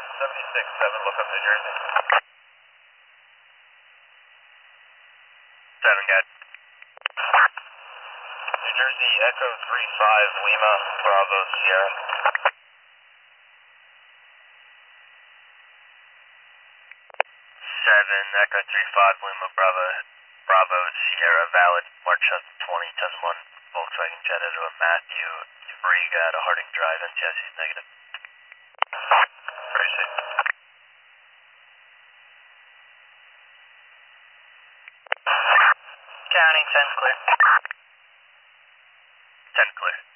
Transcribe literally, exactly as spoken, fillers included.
seventy-six seven, look up New Jersey. seven, got New Jersey, Echo three five, Lima, Bravo, Sierra. seven, Echo three five, Lima, Bravo, Bravo, Sierra, valid, March twenty, ten one, Volkswagen Jetta to a Matthew, Riga at a Harding Drive, N T S is negative. Appreciate it. County, ten clear. ten clear.